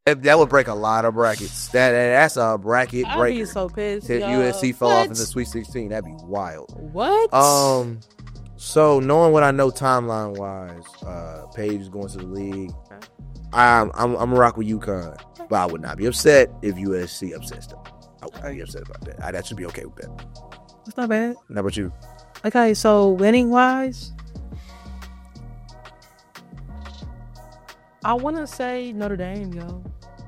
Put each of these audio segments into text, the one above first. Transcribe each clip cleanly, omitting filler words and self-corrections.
That would break a lot of brackets. That's a bracket breaker. I'd be so pissed. If yo. USC fell off in the Sweet 16, that'd be wild. What? So knowing what I know timeline wise, Paige is going to the league. I'm a rock with UConn, but I would not be upset if USC upsets them. I would be upset about that. That should be okay with that. That's not bad. How about you? Okay, so winning wise, I want to say Notre Dame, yo.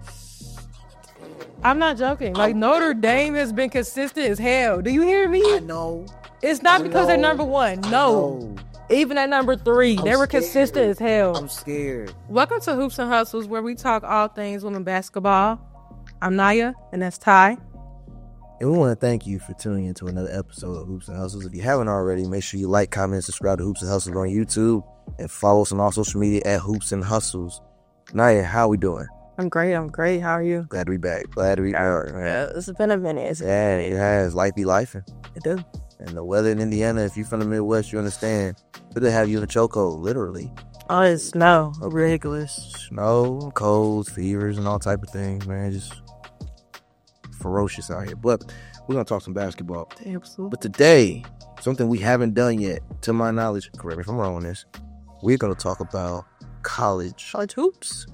I'm not joking. Like, Notre Dame has been consistent as hell. Do you hear me? I know. It's not because they're number one. No. Even at number 3, they were consistent as hell. I'm scared. Welcome to Hoops and Hustles, where we talk all things women basketball. I'm Naya, and that's Ty. And we want to thank you for tuning into another episode of Hoops and Hustles. If you haven't already, make sure you like, comment, and subscribe to Hoops and Hustles on YouTube. And follow us on all social media at Hoops and Hustles. Naya, how we doing? I'm great. How are you? Glad to be back. Glad to be back. Yeah, it's been a minute. Yeah, it has. Life be life. It does. And the weather in Indiana, if you're from the Midwest, you understand. But they have you in a chokehold, literally. Oh, it's snow. Ridiculous. Snow, colds, fevers, and all type of things, man. Just ferocious out here. But we're going to talk some basketball. Absolutely. But today, something we haven't done yet, to my knowledge, correct me if I'm wrong on this, we're going to talk about college hoops.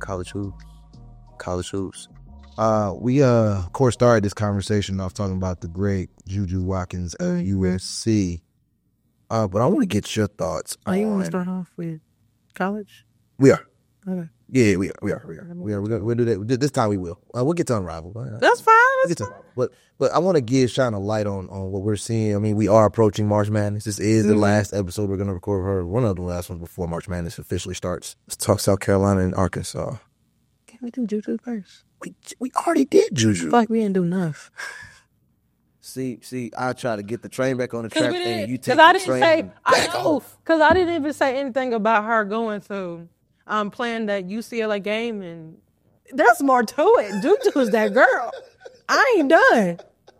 We of course started this conversation off talking about the great Juju Watkins at USC. But I want to get your thoughts. You want to start off with college? We are. Okay. Yeah, we are. We'll do that. This time we will. We'll get to Unrivaled. That's fine. But I want to shine a light on what we're seeing. I mean, we are approaching March Madness. This is the last episode we're going to record for her. One of the last ones before March Madness officially starts. Let's talk South Carolina and Arkansas. Can we do Juju first? We already did Juju. Like we didn't do enough. See, I try to get the train back on the track, and you take I the didn't train say, back off. Because I didn't even say anything about her going to playing that UCLA game, and there's more to it. Juju is that girl. I ain't done.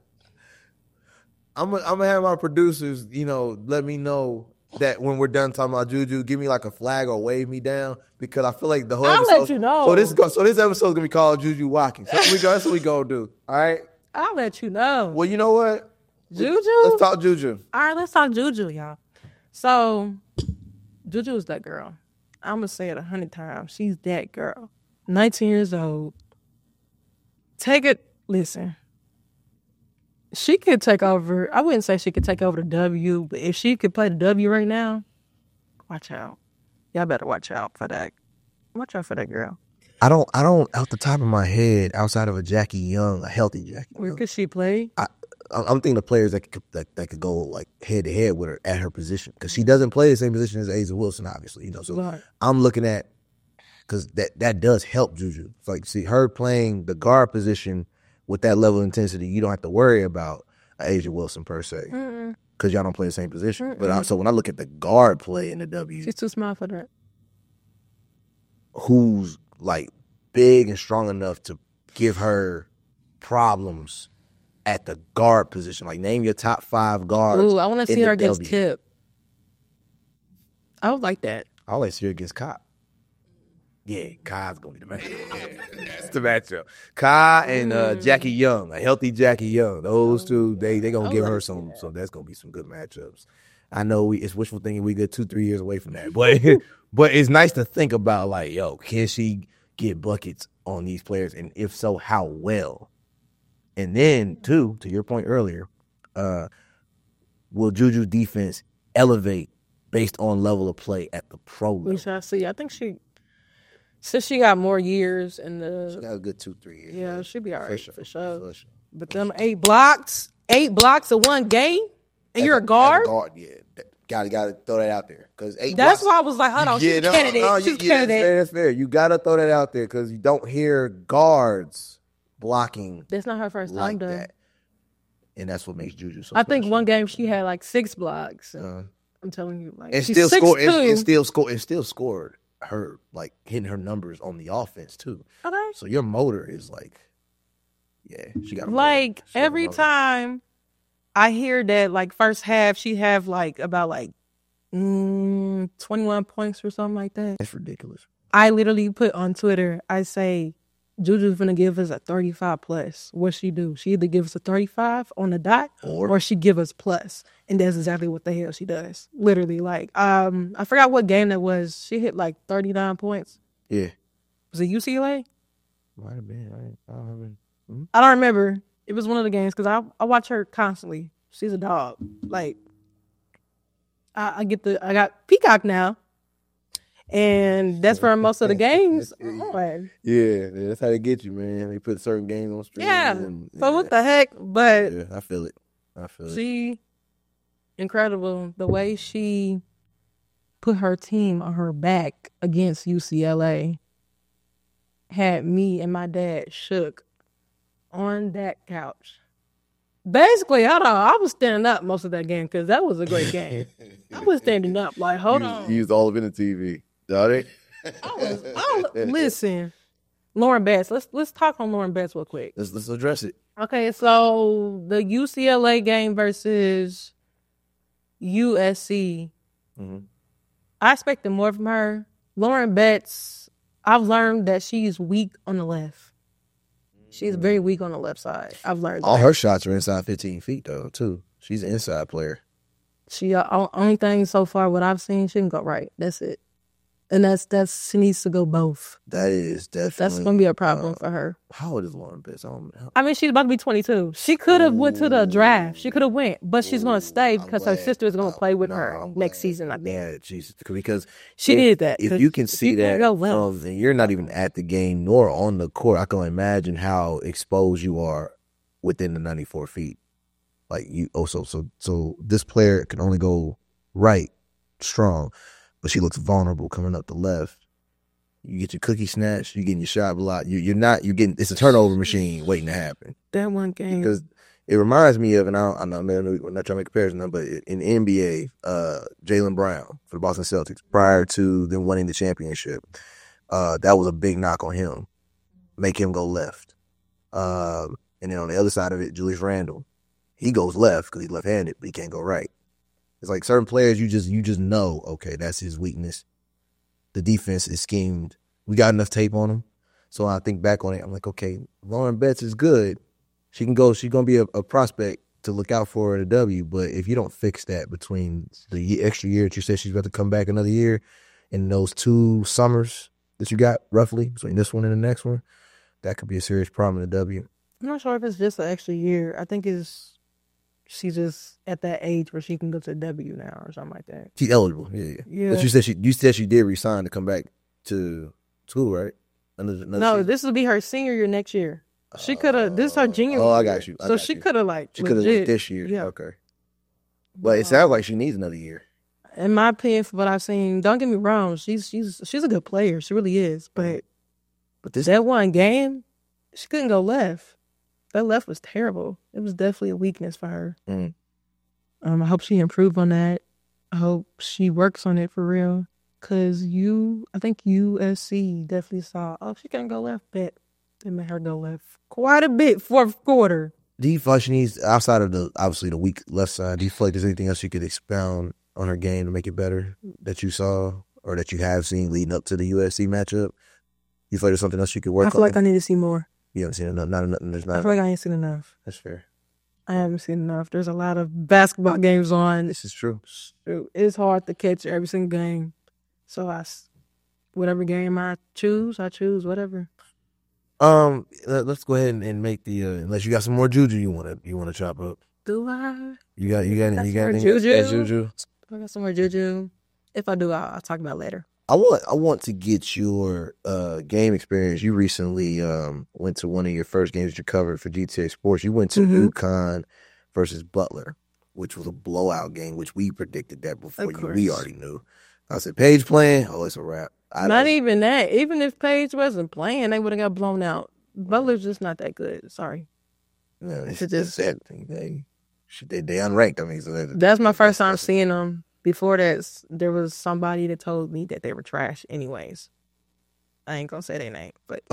I'm gonna have my producers, let me know that when we're done talking about Juju, give me like a flag or wave me down, because I feel like the whole episode. I'll let you know. So this episode is gonna be called Juju Watkins. That's what we gonna do. All right. I'll let you know. Well, you know what? Juju? Let's talk Juju. All right, let's talk Juju, y'all. So, Juju is that girl. I'm going to say it 100 times. She's that girl. 19 years old. Listen. She could take over. I wouldn't say she could take over the W, but if she could play the W right now, watch out. Y'all better watch out for that. Watch out for that girl. I don't, out the top of my head, outside of a Jackie Young, a healthy Jackie Young. Where could she play? I'm thinking of players that could go like head to head with her at her position, because she doesn't play the same position as A'ja Wilson, obviously. So right. I'm looking at, because that does help Juju. It's like, see, her playing the guard position with that level of intensity, you don't have to worry about A'ja Wilson per se, because y'all don't play the same position. But so when I look at the guard play in the W, she's too small for that. Who's like big and strong enough to give her problems at the guard position? Like, name your top 5 guards. Ooh, I want to see her against Tip. I would like that. I like to see her against Kai. Yeah, Kai's going to be the matchup. Yeah, that's the matchup. Kai and Jackie Young, a healthy Jackie Young. Those two, they going to give her some, so that's going to be some good matchups. I know it's wishful thinking we get 2-3 years away from that, but it's nice to think about, like, yo, can she get buckets on these players, and if so, how well? And then, too, to your point earlier, will Juju's defense elevate based on level of play at the pro level? We shall see. I think since she got more years in the... She got a good 2-3 years. Yeah, she'll be all right, for sure. For sure. But them 8 blocks of one game, and you're a guard? Yeah. Got to throw that out there. That's why I was like, hold on, she's a candidate. She's a candidate. That's fair. You got to throw that out there, because you don't hear guards blocking. That's not her first time, though. That. And that's what makes Juju so I special. think one game she had like 6 blocks. I'm telling you, like, and she's still scored. And still scored her, like, hitting her numbers on the offense too. Okay. So your motor is like, yeah, she got like every time I hear that, like, first half she have like about like 21 points or something like that. That's ridiculous. I literally put on Twitter, I say, Juju finna give us a 35 plus. What she do? She either give us a 35 on the dot or she give us plus. And that's exactly what the hell she does. Literally, like, I forgot what game that was. She hit like 39 points. Yeah. Was it UCLA? Might have been. I don't remember. I don't remember. It was one of the games because I watch her constantly. She's a dog. Like, I got Peacock now. And that's for most of the games. Yeah, that's how they get you, man. They put certain games on stream. Yeah. So what the heck? But yeah, I feel it. She incredible. The way she put her team on her back against UCLA had me and my dad shook on that couch. Basically, I was standing up most of that game because that was a great game. I was standing up like, hold on. You used all of it in the TV. Listen, Lauren Betts. Let's talk on Lauren Betts real quick. Let's address it. Okay, so the UCLA game versus USC. Mm-hmm. I expected more from her. Lauren Betts, I've learned that she's weak on the left. She's very weak on the left side. I've learned all that. her shots are inside 15 feet though, too. She's an inside player. She only thing so far what I've seen, she can go right. That's it. And that's she needs to go both. That is definitely. That's gonna be a problem for her. How old is Lauren Betts? I mean, she's about to be 22. She could have went to the draft. She could have went, but she's gonna stay because her sister is gonna play with her next season. I think. Yeah, Jesus, because she did that. If you can see that, and you're not even at the game nor on the court, I can imagine how exposed you are within the 94 feet. Like you, so this player can only go right, strong. But she looks vulnerable coming up the left. You get your cookie snatched, you getting your shot blocked. You're getting, it's a turnover machine waiting to happen. That one game. Because it reminds me of, and I know we're not trying to make a comparison, but in the NBA, Jaylen Brown for the Boston Celtics, prior to them winning the championship, that was a big knock on him. Make him go left. And then on the other side of it, Julius Randle, he goes left because he's left-handed, but he can't go right. It's like certain players you just know, okay, that's his weakness. The defense is schemed. We got enough tape on him. So I think back on it, I'm like, okay, Lauren Betts is good. She's gonna be a prospect to look out for at a W, but if you don't fix that between the extra year that you said she's about to come back another year and those 2 summers that you got roughly between this one and the next one, that could be a serious problem in the W. I'm not sure if it's just an extra year. I think she's just at that age where she can go to W now or something like that. She's eligible, yeah. But you said she did resign to come back to school, right? No, this will be her senior year next year. She could have. This is her junior year. Oh, I got you. She could have She could have went this year. Yeah. Okay. But it sounds like she needs another year. In my opinion, from what I've seen, don't get me wrong, she's a good player. She really is. But that one game, she couldn't go left. That left was terrible. It was definitely a weakness for her. Mm. I hope she improved on that. I hope she works on it for real. Because I think USC definitely saw, she can't go left, but they made her go left quite a bit fourth quarter. Do you feel like she needs, outside of obviously the weak left side, do you feel like there's anything else you could expound on her game to make it better that you saw or that you have seen leading up to the USC matchup? You feel like there's something else you could work on? I feel like I need to see more. You haven't seen enough? Not enough. There's not. I feel like I ain't seen enough. That's fair. I haven't seen enough. There's a lot of basketball games on. This is true. It's hard to catch every single game. So whatever game I choose whatever. Let's go ahead and make the unless you got some more juju you wanna chop up. Do I? You got any juju? I got some more juju. If I do, I'll talk about it later. I want to get your game experience. You recently went to one of your first games you covered for GTA Sports. You went to UConn versus Butler, which was a blowout game, which we predicted that before we already knew. I said, Paige playing? Oh, it's a wrap. Not even that. Even if Paige wasn't playing, they would have got blown out. Butler's just not that good. Sorry. No, it's just sad. They unranked. I mean, so that's my first time seeing them. Before that, there was somebody that told me that they were trash anyways. I ain't gonna say their name, but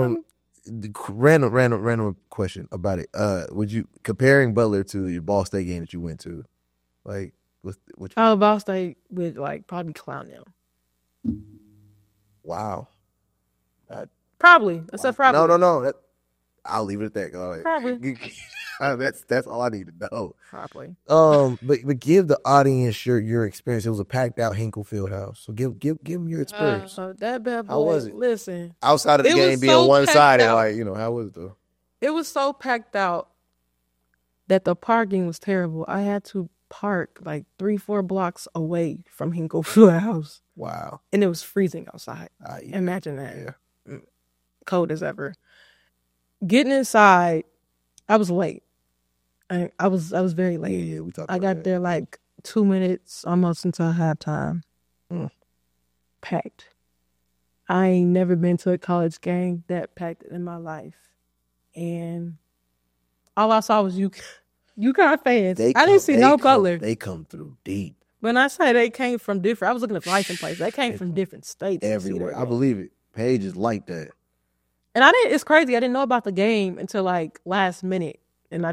random question about it. Would you comparing Butler to your Ball State game that you went to, like which Ball State would like probably clown them. Wow. Probably. I said probably. No. I'll leave it at that. All right. Probably. That's all I need to know. Probably. But give the audience your experience. It was a packed out Hinkle Fieldhouse. So give them your experience. That bad boy. How was it? Listen. Outside of the It game was being so one sided, packed out. like, you know, how was it though? It was so packed out that the parking was terrible. I had to park like 3-4 blocks away from Hinkle Fieldhouse. Wow. And it was freezing outside. Yeah. Imagine that. Yeah. Cold as ever. Getting inside, I was late. I was very late. Yeah, we talked I about got that. there like 2 minutes almost until halftime. Packed. I ain't never been to a college game that packed in my life. And all I saw was UConn fans. I didn't see no Butler. They come through deep. When I say they came from different, I was looking at license plates. They came from different states. Everywhere. I believe it. Paige is like that. And it's crazy. I didn't know about the game until like last minute. And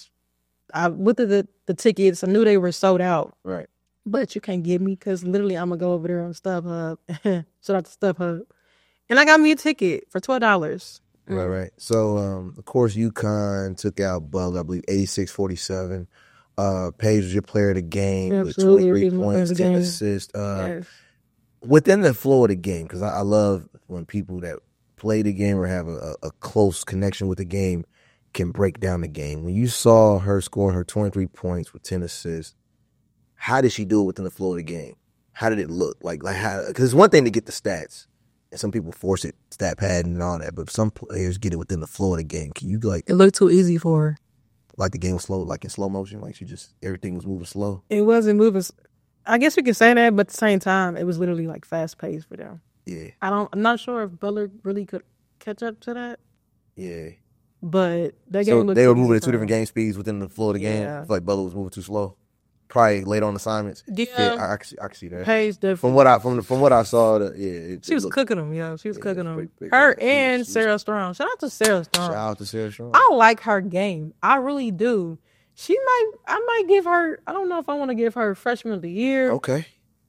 I looked at the tickets. I knew they were sold out. Right. But you can't get me because literally I'm going to go over there on StubHub. Shout out to StubHub. And I got me a ticket for $12. Right. So, of course, UConn took out Butler, I believe, 86-47. Paige was your player of the game Absolutely. with 23 points, 10 game. assists. Yes. Within the flow of the game, because I love when people that play the game or have a close connection with the game can break down the game. When you saw her scoring her 23 points with 10 assists, how did she do it within the flow of the game? How did it look? Like how? Because it's one thing to get the stats, and some people force it, stat padding and all that, but some players get it within the flow of the game. Can you It looked too easy for her. Like the game was slow, like in slow motion, like everything was moving slow? It wasn't moving. I guess we could say that, but at the same time, it was literally like fast paced for them. Yeah. I'm not sure if Butler really could catch up to that. Yeah. But that So game looked they were too moving easy at two for different them. game speeds within the flow of the game. Yeah. I feel like Butler was moving too slow. Probably late on assignments. Yeah. I can see that. Paige definitely. From what I saw, She was cooking them, yo. She was cooking them. pretty Her good. and She was- Sarah Strong. Shout out to Sarah Strong. Shout out to Sarah Strong. I like her game. I really do. I might give her, I don't know if I want to give her freshman of the year. Okay.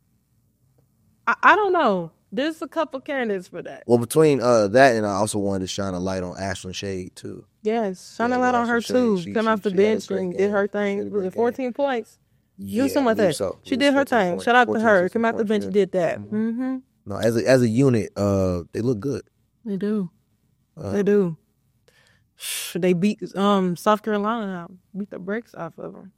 I don't know. There's a couple candidates for that. Well, between that and I also wanted to shine a light on Ashlyn Shade too. Yes. Shine a Yeah, light on yeah, her she- too. she- Come she- off the she had a bench great and game. did her She had thing. a Was great it 14 points? Yeah, Something like I believe that. so. She It did was her 14 thing. points. Shout out to 14, her. 16 Come out the points, bench yeah. and did that. Mm-hmm. No, as a unit, they look good. They do. They do. They beat South Carolina now. Beat the brakes off of them.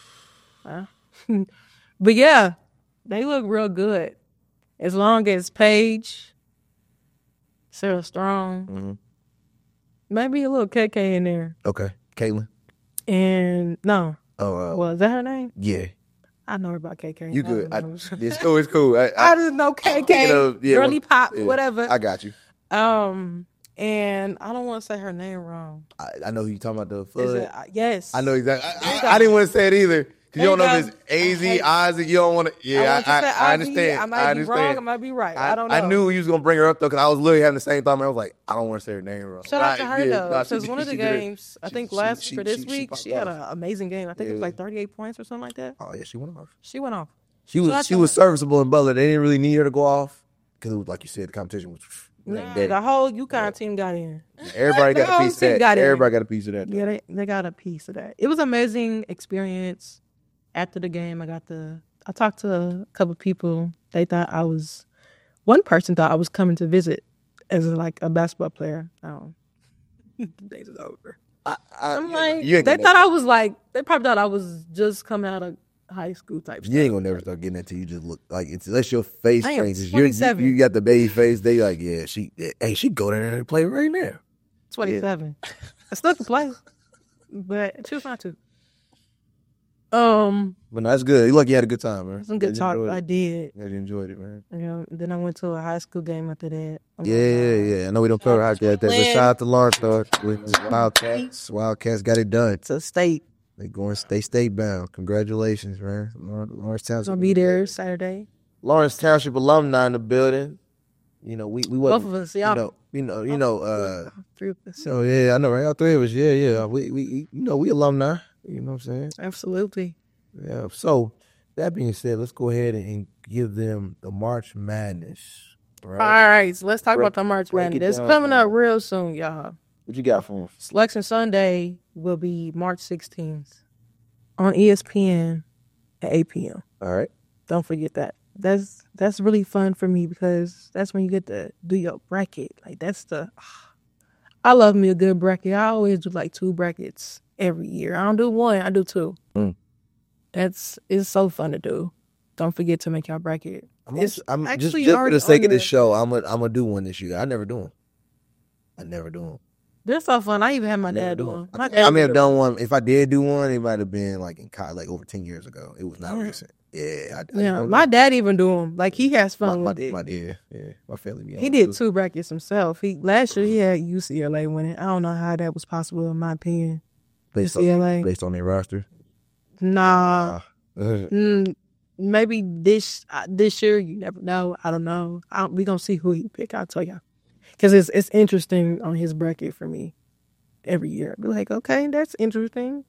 But yeah, they look real good. As long as Paige, Sarah Strong, maybe a little KK in there. Okay, Caitlin. And no. Oh, Well, is that her name? yeah. I know her about KK. You good? I don't know. It's cool. It's cool. I just know KK, girly pop, whatever. I got you. And I don't want to say her name wrong. I know who you talking about. The Is FUD. it, yes. I know exactly. I didn't want to say it either. Cause you don't know if it's AZ, Isaac. You don't want to. Yeah, I understand. I might be wrong. I might be right. I don't know. I knew you was gonna bring her up though, because I was literally having the same thought. I was like, I don't want to say her name wrong. Shout out to her though, because one of the she did it. games, I She- think she- last she- for this she week, popped she had off. an amazing game. I think it was Yeah. like 38 points or something like that. Oh yeah, she went off. She went off. She was serviceable in Butler. They didn't really need her to go off because it was like you said, the competition was. The whole UConn team got in. Everybody got a piece of that. Everybody got a piece of that. Yeah, they got a piece of that. It was an amazing experience. After the game, I talked to a couple people. They thought one person thought I was coming to visit as a basketball player. The days is over. I'm like, they probably thought I was just coming out of high school type stuff. You ain't gonna never start getting that till you just look like unless your face I am changes. 27. You got the baby face. They like, yeah, she go down there and play right now. 27. I still can play, but choose not to. But no, that's good. You lucky you had a good time, man. some good talk. I did. Yeah, you enjoyed it, man. Then I went to a high school game after that. Yeah. I know we don't cover hockey like that, but shout out to Lawrence though. With Wildcats. Wildcats got it done. It's a state. They state bound. Congratulations, man. Lawrence Township. I'll be there Saturday. Lawrence Township alumni in the building. You know, we Both of us, y'all. Three of us. So yeah, I know, right? All three of us, yeah. We we alumni. You know what I'm saying? Absolutely. Yeah. So that being said, let's go ahead and give them the March Madness All right, so let's talk about the March break Madness. it It's down coming for up me. real soon, y'all. What you got for him? Selection Sunday will be March 16th on ESPN at 8 p.m. All right. Don't forget that. That's really fun for me because that's when you get to do your bracket. Like I love me a good bracket. I always do like 2 brackets every year. I don't do 1, I do 2. Mm. It's so fun to do. Don't forget to make your bracket. I'm It's just actually for already the sake on of this there. show, I'm gonna do one this year. I never do them. They're so fun. I even had my Never dad do do 'em. them. I My think I dad may have do done one. If I did do one, it might have been like in college, like over 10 years ago. It was not Yeah. recent. Yeah, Yeah, don't my know. dad even do them. Like he has fun with it. My family. be on He it, did too. 2 brackets himself. Last year he had UCLA winning. I don't know how that was possible in my opinion. based UCLA. on their roster. Nah, Uh, maybe this year you never know. I don't know. We gonna see who he pick. I'll tell y'all because it's interesting on his bracket for me every year. Be like, okay, that's interesting.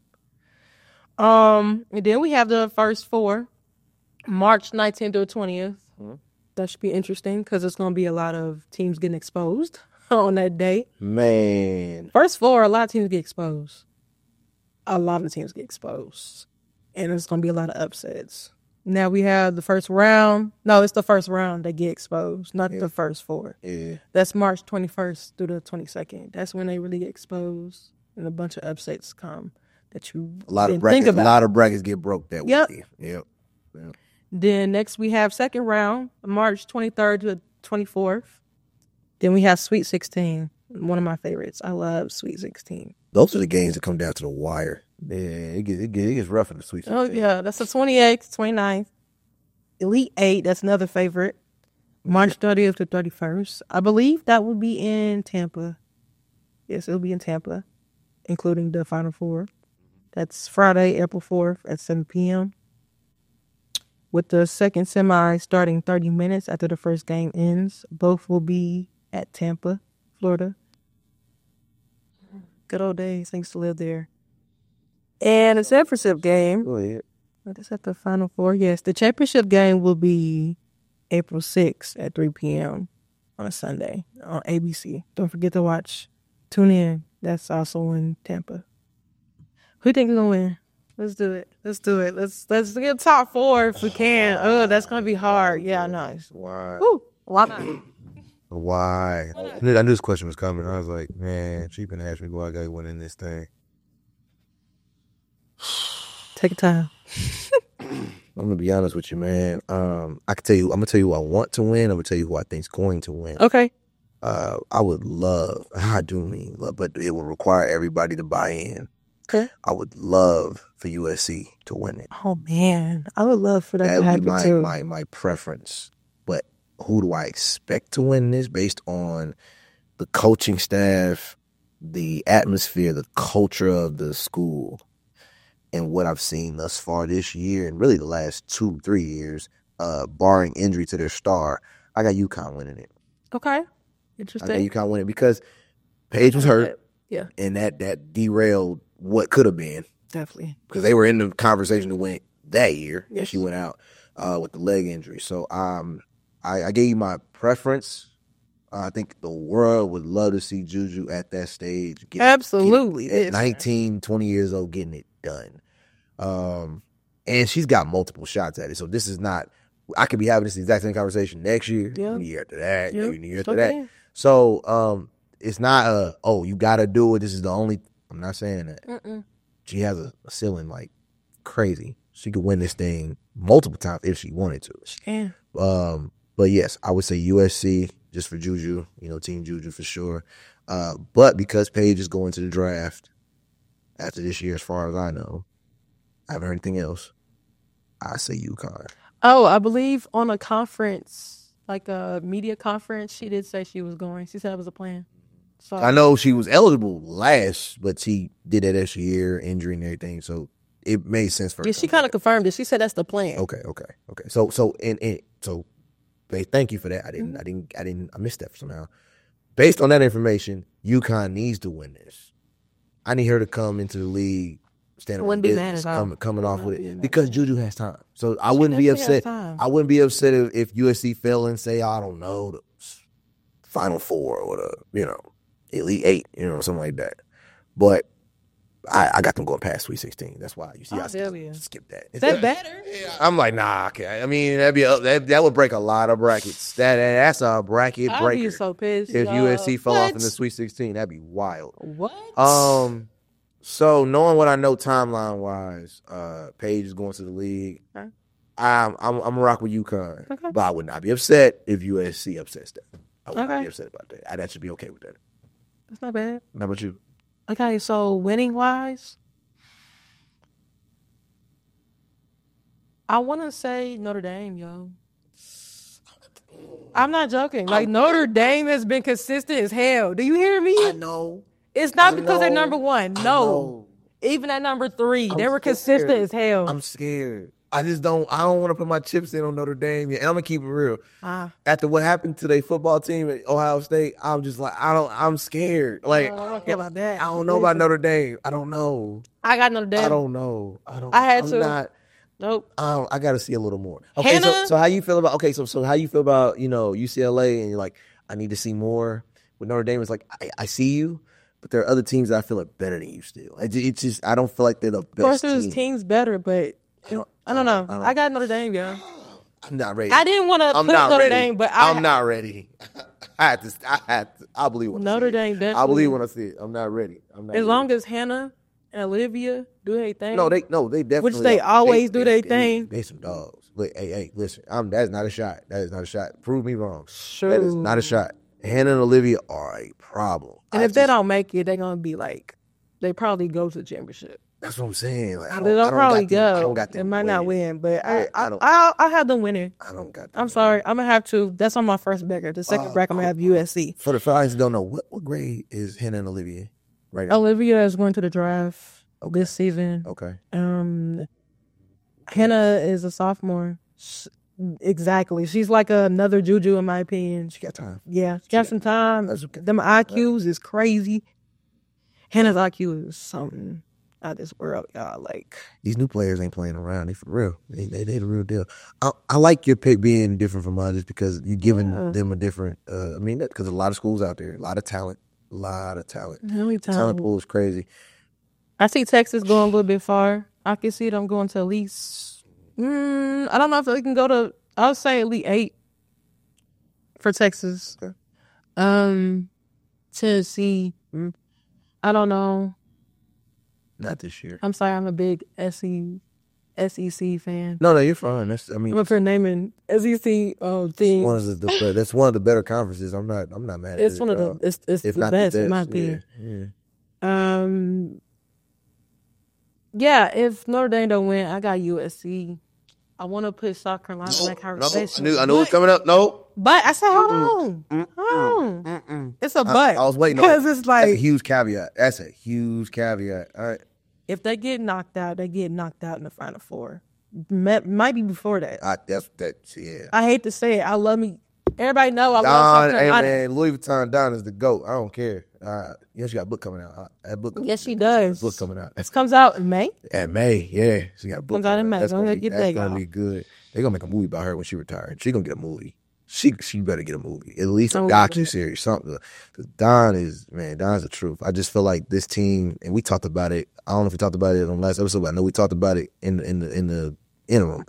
And then we have the first 4, March 19th through 20th. Mhm. That should be interesting because it's gonna be a lot of teams getting exposed on that day. Man, First 4, a lot of teams get exposed. A lot of teams get exposed. And it's going to be a lot of upsets. Now we have the first round. No, it's the first round that get exposed, not the first 4. yeah, That's March 21st through the 22nd. That's when they really get exposed and a bunch of upsets come that you a lot of didn't brackets. think about. A lot of brackets get broke that Yep. week. Yep. Then next we have second round, March 23rd to 24th. Then we have Sweet 16, one of my favorites. I love Sweet 16. Those are the games that come down to the wire. Yeah, it gets rough in the Sweet 16. Oh, yeah. That's the 28th, 29th. Elite 8, that's another favorite. March 30th to 31st. I believe that will be in Tampa. Yes, it'll be in Tampa, including the Final 4. That's Friday, April 4th at 7 p.m. With the second semi starting 30 minutes after the first game ends. Both will be at Tampa, Florida. Good old days. I used to live there. And the championship game. Go ahead. What is that, the Final 4? Yes, the championship game will be April 6th at 3 p.m. on a Sunday on ABC. Don't forget to watch. Tune in. That's also in Tampa. Who you think is going to win? Let's do it. Let's get top 4 if we can. Oh, that's going to be hard. Yeah, I know. Why? Woo. Why not? Why? I knew this question was coming. I was like, man, she been asking me why I got to win in this thing. Take your time. I'm gonna be honest with you, man. I'm gonna tell you who I want to win. I'm gonna tell you who I think's going to win. Okay. I would love, I do mean love, but it will require everybody to buy in. Okay. I would love for USC to win it. Oh, man. I would love for that That to would be happen, too. my preference. But who do I expect to win this based on the coaching staff, the atmosphere, the culture of the school, and what I've seen thus far this year and really the last 2-3 years, barring injury to their star, I got UConn winning it. Okay. I got Interesting. UConn winning because Paige was hurt. Yeah, And that derailed what could have been definitely. because they were in the conversation to win it that year. Yes. She went out with the leg injury. So I gave you my preference. I think the world would love to see Juju at that stage. Absolutely. At 19, 20 years old, getting it done. And she's got multiple shots at it. So this is not, I could be having this exact same conversation next year, Yeah. the year after that, Yeah. maybe the year after Sure that. can. So it's not you got to do it. This is the only, I'm not saying that. Mm-mm. She has a ceiling like crazy. She could win this thing multiple times if she wanted to. She can. But yes, I would say USC just for Juju, Team Juju for sure. But because Paige is going to the draft after this year, as far as I know, I haven't heard anything else. I say UConn. Oh, I believe on a conference, like a media conference, she did say she was going. She said it was a plan. So I know she was eligible last, but she did that extra year, injury and everything, so it made sense for her. yeah, she kind of confirmed it. She said that's the plan. Okay. So babe, thank you for that. I missed that somehow. Based on that information, UConn needs to win this. I need her to come into the league, stand up, Wouldn't be mad at all. coming off with Wouldn't be it mad. because Juju has time. So I wouldn't be definitely has upset. time. I wouldn't be upset if USC fell and say, I don't know, the Final Four or the Elite Eight, something like that. But I got them going past Sweet 16. That's why you see I skip that. Is that better? I'm like, nah, okay. I mean, that would break a lot of brackets. That's a bracket breaker. I'd be so pissed. If y'all. USC fell off in What? the Sweet 16, that'd be wild. What? So knowing what I know timeline wise, Paige is going to the league. Okay. I'm gonna rock with UConn, Okay. but I would not be upset if USC upsets that. I would not Okay. be upset about that. That should be okay with that. That's not bad. How about you? Okay, so winning wise, I want to say Notre Dame, yo. I'm not joking. Like, Notre Dame has been consistent as hell. Do you hear me? I know. It's not I because they're know. number one. I No. know. Even at number 3, they were scared. consistent as hell. I'm scared. I don't want to put my chips in on Notre Dame yet. And I'm gonna keep it real. After what happened to their football team at Ohio State, I'm just like, I'm scared. Like, I don't care about that. I don't know about Notre Dame. I don't know. I got Notre Dame. I don't know. I had I'm to. Not, Nope. I got to see a little more. Okay, Hannah? so how you feel about so how you feel about UCLA and you're like, I need to see more. With Notre Dame, it's like I see you, but there are other teams that I feel are better than you still. It's just I don't feel like they're the best. Of course, there's team. teams better, but I don't know. I got Notre Dame, yo. I'm not ready. I didn't want to put not Notre ready. Dame, but I'm not ready. I believe when Notre I see Dame it. definitely. I believe when I see it. I'm not ready. As long as Hannah and Olivia do their thing. they definitely. Which they always do their thing. They some dogs. Look, hey, listen. That's not a shot. That is not a shot. Prove me wrong. Sure. That is not a shot. Hannah and Olivia are a problem. And if they don't make it, they're gonna be like, they probably go to the championship. That's what I'm saying. Like, They'll probably go. I don't got them. They might not win, but I I have them winning. I don't got them. I'm sorry. I'm gonna have to. That's on my first bracket. The second bracket, I'm gonna have USC. For the fans who don't know, what grade is Hannah and Olivia right now? Olivia is going to the draft this season. Okay. Hannah is a sophomore. Exactly. She's like another Juju in my opinion. She got time. Yeah, she got some time. That's okay. Them IQs is crazy. Hannah's IQ is something out of this world, y'all. Like, These new players ain't playing around. They for real. They the real deal. I like your pick being different from others because you're giving them a different. Because a lot of schools out there, a lot of talent. really Talent pool is crazy. I see Texas going a little bit far. I can see them going to at least. I don't know if they can go to. I would say Elite 8 for Texas. Okay. Tennessee. I don't know. Not this year. I'm sorry. I'm a big SEC fan. No, you're fine. I'm up here naming SEC teams. That's one of the better conferences. I'm not mad at it. It's one of the. It's If the not best the in my best. opinion. Yeah. Yeah, if Notre Dame don't win, I got USC. I want to put South Carolina in that conversation. I knew it was coming up. No. But I said, hold on. It's a but. I was waiting on because it's like That's a huge caveat. All right. if they get knocked out, they get knocked out in the Final Four. Might be before that. Yeah. I hate to say it. I love me. Everybody know I love Don, South Carolina. man, Louis Vuitton Don is the GOAT. I don't care. She got a book coming out. That book. Yes, she does. Book coming out. This comes out in May. At May, yeah. She got a book. Comes out in May. That's Go ahead, get that, gonna y'all. be good. They're gonna make a movie about her when she retired. She gonna get a movie. She better get a movie. At least a docuseries, something. Because Don's the truth. I just feel like this team, and we talked about it. I don't know if we talked about it on the last episode, but I know we talked about it in the interim.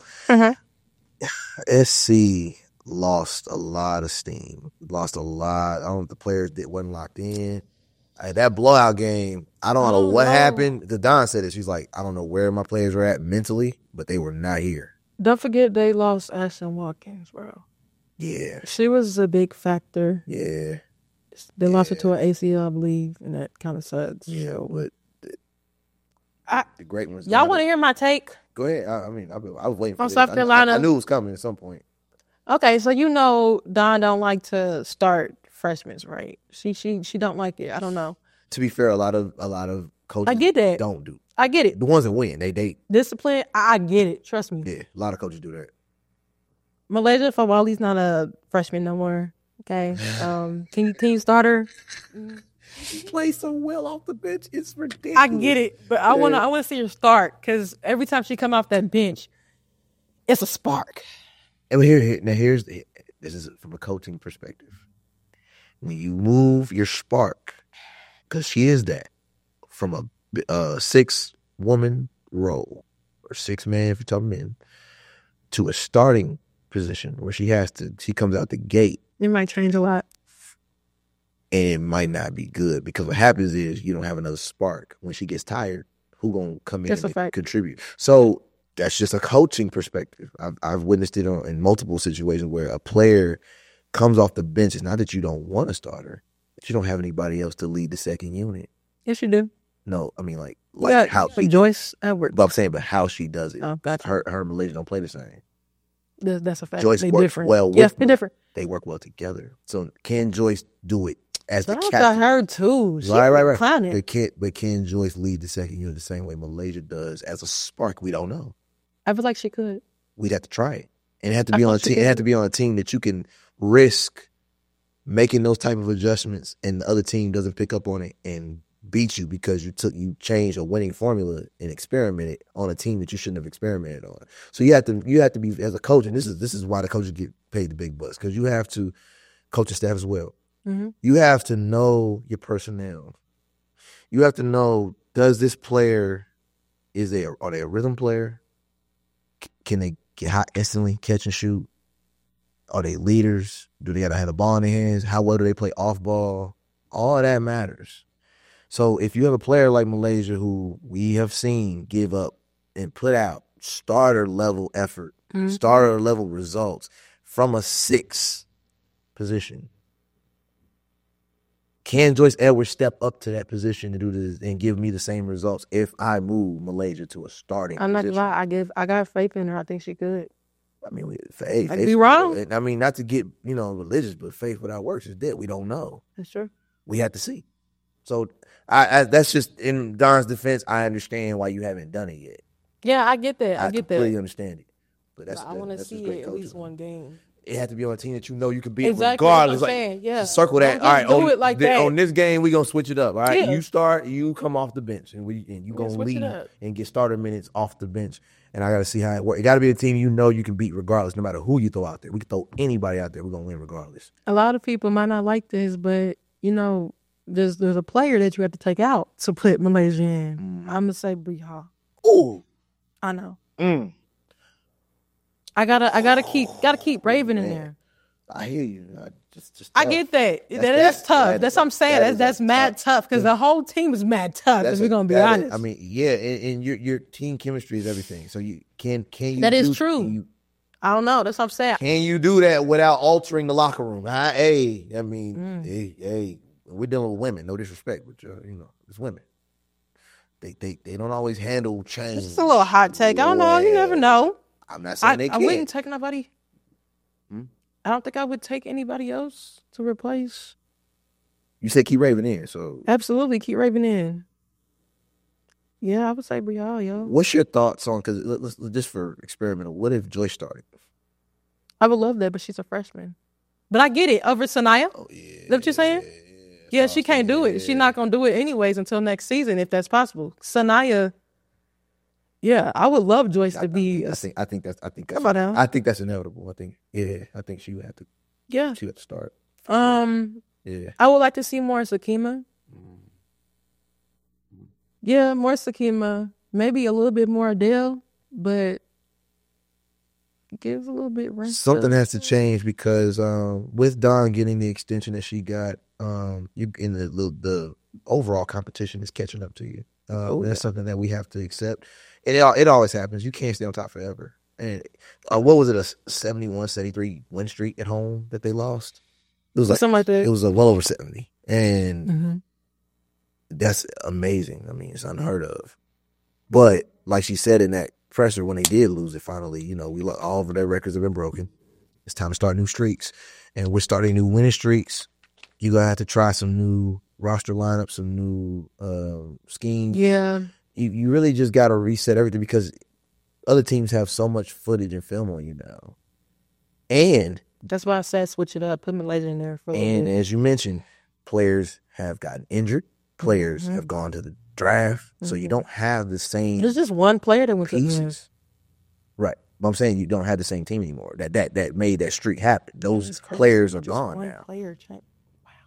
SC lost a lot of steam. Lost a lot. I don't know if the players wasn't locked in. That blowout game, I don't know what happened. The Don said it. She's like, I don't know where my players were at mentally, but they were not here. Don't forget they lost Ashton Watkins, bro. Yeah. She was a big factor. Yeah. They lost her to an ACL, I believe, and that kind of sucks. Yeah, but the great ones. Y'all want to hear my take? Go ahead. I was waiting for From this. South Carolina? I knew it was coming at some point. Okay, so Don don't like to start freshmen, right? She don't like it. I don't know. To be fair, a lot of coaches I get that. don't do. I get it. The ones that win, they Discipline, I get it. Trust me. yeah, a lot of coaches do that. Malaysia Fawali's not a freshman no more. Okay. Can you start her? He plays so well off the bench. It's ridiculous. I get it, but I wanna see her start because every time she come off that bench, it's a spark. And this is from a coaching perspective. when you move your spark, because she is that, from a 6-woman role, or 6-man if you're talking men, to a starting position where she comes out the gate. It might change a lot. And it might not be good, because what happens is you don't have another spark. When she gets tired, who gonna come in and contribute? So that's just a coaching perspective. I've witnessed it in multiple situations where a player comes off the bench. It's not that you don't want a starter, but you don't have anybody else to lead the second unit. Yes, you do. No, I mean like how Joyce Edwards. But I'm saying, but how she does it. Oh, gotcha. Her and Malaysia don't play the same. That's a fact. Joyce They're works different. well. Yes, they're different. They work well together. So can Joyce do it as the Shout out captain? to her too. She Right. clowning. But can Joyce lead the second unit the same way Malaysia does as a spark? We don't know. I feel like she could. We'd have to try it, and it had to be on a team. It had to be on a team that you can risk making those type of adjustments, and the other team doesn't pick up on it and beat you because you changed a winning formula and experimented on a team that you shouldn't have experimented on. So you have to be, as a coach, and this is why the coaches get paid the big bucks, because you have to coach your staff as well. Mm-hmm. You have to know your personnel. You have to know, does this player, are they a rhythm player? Can they get hot instantly, catch and shoot? Are they leaders? Do they got to have the ball in their hands? How well do they play off ball? All of that matters. So if you have a player like Malaysia, who we have seen give up and put out starter level effort, starter level results from a 6 position, can Joyce Edwards step up to that position to do this and give me the same results if I move Malaysia to a starting position? I'm not gonna lie. I got faith in her. I think she could. I mean, faith. I could be wrong. I mean, not to get religious, but faith without works is dead. We don't know. That's true. We have to see. So I that's just, in Don's defense, I understand why you haven't done it yet. Yeah, I get that. I get that. I completely understand it. But I want to see it at least one game. It had to be on a team that you can beat exactly, regardless. That's what I'm saying. Yeah. Circle that. Don't all right, do it like that. On this game, we're gonna switch it up. All right, Yeah. you start, you come off the bench, and you gonna lead and get starter minutes off the bench. And I gotta see how it works. It gotta be a team you can beat regardless, no matter who you throw out there. We can throw anybody out there, we're gonna win regardless. A lot of people might not like this, but there's a player that you have to take out to put Malaysia in. I'm gonna say Briha. Ooh, I know. I gotta keep Raven in there. I hear you. I get that. That's tough. That's what I'm saying. That's mad tough, because the whole team is mad tough, if we're gonna be honest. I mean, yeah, and your team chemistry is everything. So you can you. That is true. I don't know. That's what I'm saying. Can you do that without altering the locker room? Hey, we're dealing with women. No disrespect, but it's women. They don't always handle change. It's a little hot take. I don't know. You never know. I'm not saying they can't. I wouldn't take nobody. I don't think I would take anybody else to replace. You said keep Raven in, so absolutely keep Raven in. Yeah, I would say Brielle, yo. What's your thoughts on, because let's just for experimental, what if Joyce started? I would love that, but she's a freshman. But I get it. Over Sanaya? Oh, yeah. Is that what you're saying? Yeah, she can't do it. She's not going to do it anyways until next season, if that's possible. Sanaya, yeah, I would love Joyce to be. I think that's inevitable. I think she would have to. Yeah, she would have to start. Yeah, I would like to see more Sakima. Yeah, more Sakima. Maybe a little bit more Adele, but gives a little bit rest. Something has to change, because with Dawn getting the extension that she got, you in the overall competition is catching up to you. That's something that we have to accept. And it always happens. You can't stay on top forever. And what was it, a 71-73 win streak at home that they lost? It was something like that. It was well over 70. And that's amazing. I mean, it's unheard of. But like she said in that presser, when they did lose it finally, all of their records have been broken. It's time to start new streaks. And we're starting new winning streaks. You're going to have to try some new roster lineups, some new schemes. Yeah. You really just got to reset everything, because other teams have so much footage and film on you now. And that's why I said switch it up, put Malaysia in there for a little bit. As you mentioned, players have gotten injured. Players have gone to the draft. So you don't have the same. There's just one player that went pieces. Right. But I'm saying you don't have the same team anymore that made that streak happen. Those players are gone now. Player change. Wow.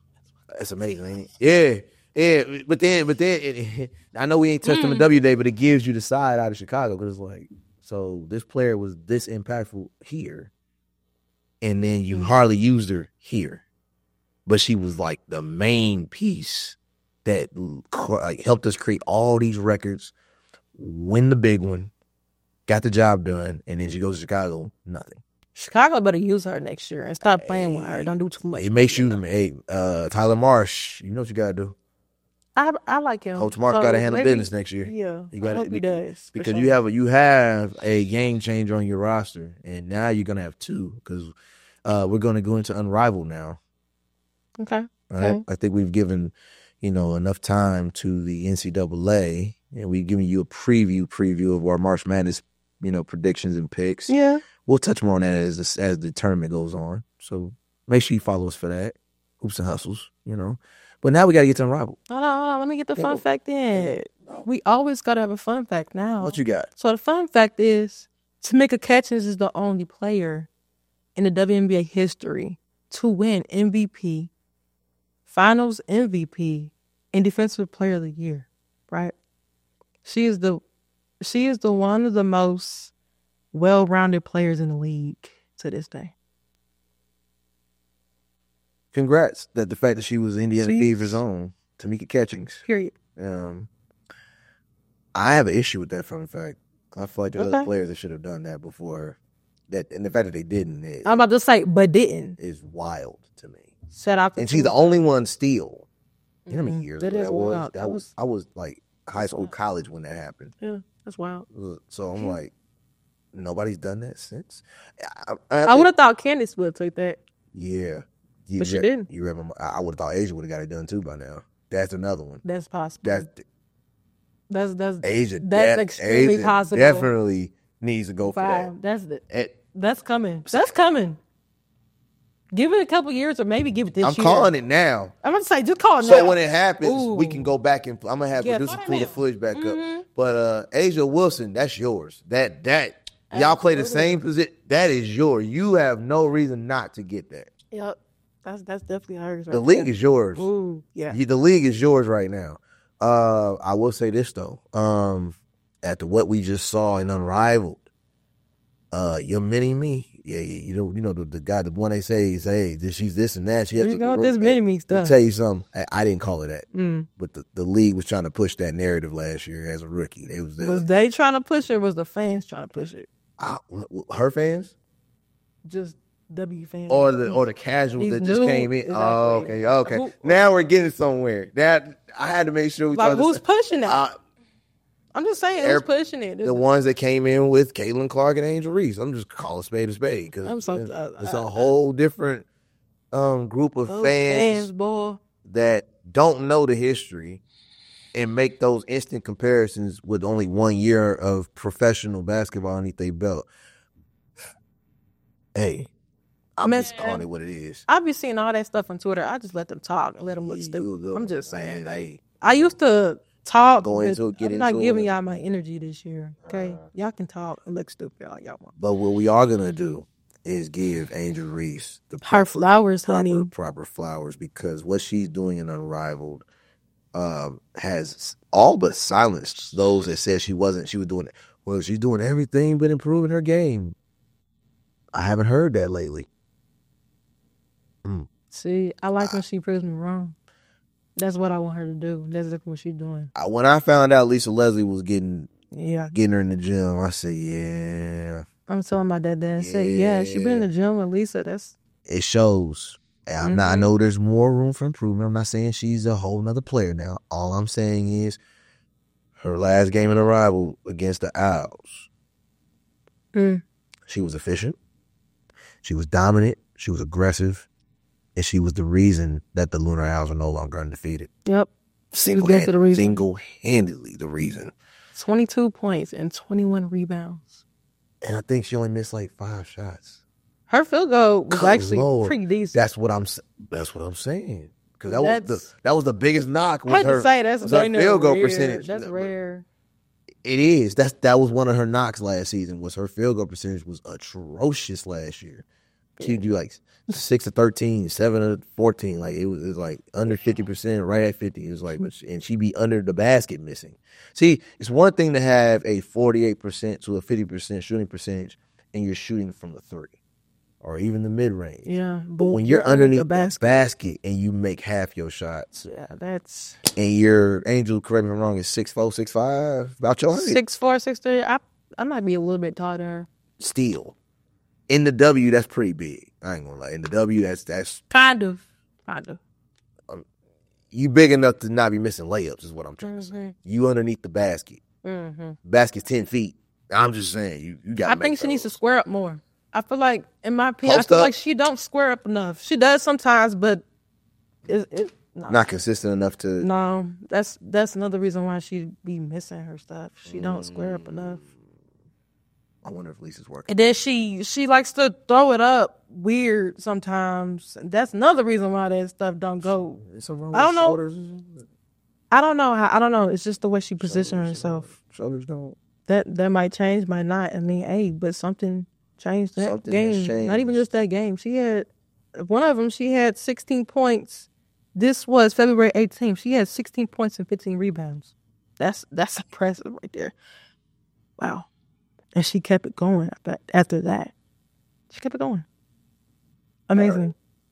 That's amazing, ain't it? Yeah. But then I know we ain't touched on the W day, but it gives you the side out of Chicago because it's like, so this player was this impactful here, and then you hardly used her here, but she was like the main piece that like helped us create all these records, win the big one, got the job done, and then she goes to Chicago, nothing. Chicago better use her next year and stop playing with her. Don't do too much. It makes you, Tyler Marsh, you know what you got to do. I like him. Coach Marsh got to handle business next year. Yeah, You I hope he does. Because sure. you have a game changer on your roster, and now you're going to have two because we're going to go into Unrivaled now. Okay. All right? I think we've given, enough time to the NCAA, and we've given you a preview of our March Madness, predictions and picks. Yeah. We'll touch more on that as the tournament goes on. So make sure you follow us for that. Hoops and Hustles, But now we got to get to Unrivaled. Hold on. Let me get the fun fact in. We always got to have a fun fact now. What you got? So the fun fact is, Tamika Catchings is the only player in the WNBA history to win MVP, Finals MVP, and Defensive Player of the Year. Right? She is the one of the most well-rounded players in the league to this day. Congrats that the fact that she was Indiana Fever's own Tamika Catchings. Period. I have an issue with that fun fact. I feel like there's other players that should have done that before her. And the fact that they didn't I'm about to say, but didn't. is wild to me. Set out and she's the only one still. You know how many years that ago is that was? I was like high school, college when that happened. Yeah, that's wild. So I'm like, nobody's done that since. I would have thought Candace would have took that. Yeah. But she didn't. You remember? I would have thought Asia would have got it done too by now. That's another one. That's possible. That's Asia. That's extremely Asia possible. Definitely needs to go for that. That's coming. That's coming. Give it a couple years, or maybe give it this year. I'm calling it now. I'm gonna say just call it now. So when it happens, we can go back and I'm gonna have producer pull the footage back up. But Asia Wilson, that's yours. That y'all play the same position. That is yours. You have no reason not to get that. Yep. That's definitely hers. The league is yours. Ooh, yeah. The league is yours right now. I will say this though. After what we just saw in Unrivaled, your mini me. Yeah, you know the guy, the one they say is, hey, she's this and that. She has you go with this mini me stuff. I'll tell you something. I didn't call it that, but the league was trying to push that narrative last year as a rookie. Was they trying to push it? Or was the fans trying to push it? Her fans, just W fans, or the casuals that just came in. Exactly. Oh, okay. Now we're getting somewhere. That I had to make sure we like who's pushing it. I'm just saying, who's pushing it? The ones that came in with Caitlin Clark and Angel Reese. I'm just calling spade a spade because it's a whole different group of fans boy, that don't know the history and make those instant comparisons with only 1 year of professional basketball underneath their belt. Hey, I'm just calling it what it is. I be seeing all that stuff on Twitter. I just let them talk and let them look stupid. I'm just saying. Hey, I used to talk. I'm not giving y'all my energy this year. Okay, y'all can talk and look stupid all y'all want. But what we are gonna do is give Angel Reese her flowers, honey. Proper flowers, because what she's doing in Unrivaled has all but silenced those that said she was doing it. Well, she's doing everything but improving her game. I haven't heard that lately. See, I like when she proves me wrong. That's what I want her to do. That's what she's doing. When I found out Lisa Leslie was getting her in the gym, I said, yeah. I'm telling my dad that. I said, she been in the gym with Lisa. It shows. And I know there's more room for improvement. I'm not saying she's a whole nother player now. All I'm saying is her last game in Unrivaled against the Owls, she was efficient. She was dominant. She was aggressive. And she was the reason that the Lunar Owls are no longer undefeated. Yep. Single-handedly the reason. 22 points and 21 rebounds. And I think she only missed like 5 shots. Her field goal was actually pretty decent. That's what I'm saying. Because that was the biggest knock. I had to say that's her field goal percentage. That's rare. It is. That was one of her knocks last season. Was her field goal percentage was atrocious last year. She'd do like 6 to 13, 7 to 14. Like it was like under 50%, right at 50. It was like, and she'd be under the basket missing. See, it's one thing to have a 48% to a 50% shooting percentage, and you're shooting from the three or even the mid range. Yeah, But when you're underneath the basket and you make half your shots, yeah, that's and your Angel, correct me if I'm wrong, is 6'4", 6'5", about your height. 6'4", 6'3". I might be a little bit taller than her. Still, in the W, that's pretty big. I ain't gonna lie. In the W, that's Kind of. you big enough to not be missing layups. Is what I'm trying to say. You underneath the basket. Basket's 10 feet. I'm just saying you got. I think she needs to square up more. I feel like, in my opinion, like she don't square up enough. She does sometimes, but it no. Not consistent enough to. No, that's another reason why she be missing her stuff. She don't square up enough. I wonder if Lisa's working. And then she likes to throw it up weird sometimes. That's another reason why that stuff don't go. I don't know. I don't know how. I don't know. It's just the way she positions herself. Shoulders don't. That might change, might not. I mean, hey, but something changed that game. Not even just that game. She had one of them. She had 16 points. This was February 18th. She had 16 points and 15 rebounds. That's impressive right there. Wow. And she kept it going after that. She kept it going. Amazing.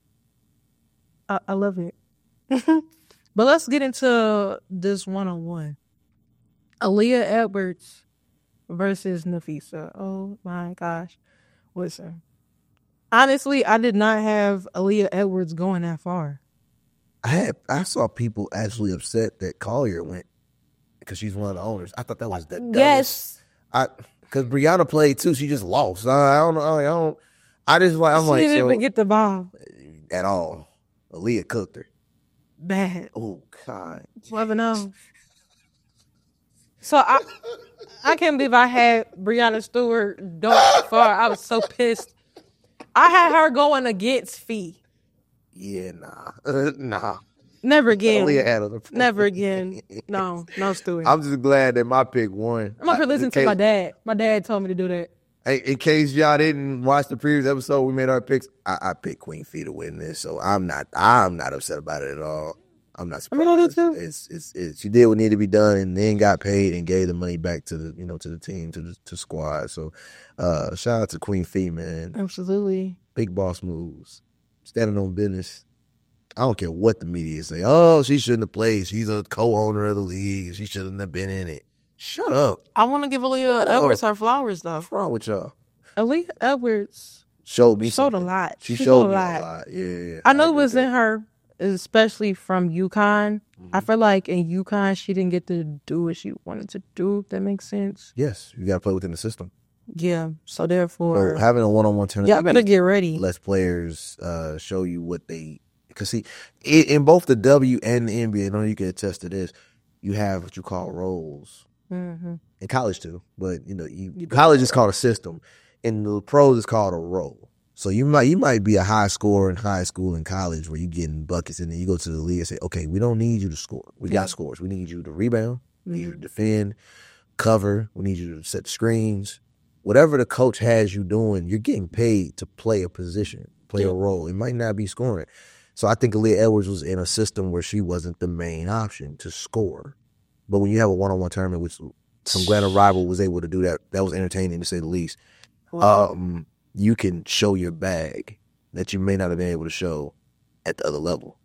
I love it. But let's get into this one-on-one. Aaliyah Edwards versus Nafisa. Oh, my gosh. Listen. Honestly, I did not have Aaliyah Edwards going that far. I saw people actually upset that Collier went because she's one of the owners. I thought that was the Yes. Because Brianna played too. She just lost. I don't know. I'm like, she didn't even get the ball at all. Aaliyah cooked her. bad. Oh God. 12-0. So I can't believe I had Brianna Stewart don't far. I was so pissed. I had her going against Fee. Yeah, nah. Never again. Aaliyah Never again. No Stewart. I'm just glad that my pick won. I'm up here listening to my dad. My dad told me to do that. Hey, in case y'all didn't watch the previous episode, we made our picks. I picked Queen Fee to win this, so I'm not upset about it at all. I'm not surprised. I mean, I do too. It's she did what needed to be done, and then got paid and gave the money back to the team, to the squad. So, shout out to Queen Fee, man. Absolutely. Big boss moves, standing on business. I don't care what the media say. Oh, she shouldn't have played. She's a co-owner of the league. She shouldn't have been in it. Shut up. I want to give Aaliyah Edwards her flowers, though. What's wrong with y'all? Aaliyah Edwards showed a lot. She showed me a lot. Yeah. I know it was in her, especially from UConn. Mm-hmm. I feel like in UConn, she didn't get to do what she wanted to do, if that makes sense. Yes, you got to play within the system. Yeah, so therefore... So having a one-on-one tournament... Y'all better get ready. Lets players show you what they... Because, see, in both the W and the NBA, I know you can attest to this, you have what you call roles. Mm-hmm. In college, too. But, college is called a system. In the pros, it's called a role. So you might be a high scorer in high school and college where you're getting buckets, and then you go to the league and say, okay, we don't need you to score. We got scores. We need you to rebound. We need you to defend, cover. We need you to set screens. Whatever the coach has you doing, you're getting paid to play a position, play a role. It might not be scoring. So I think Aaliyah Edwards was in a system where she wasn't the main option to score. But when you have a one-on-one tournament, which some Atlanta rival was able to do that was entertaining to say the least. Wow. You can show your bag that you may not have been able to show at the other level.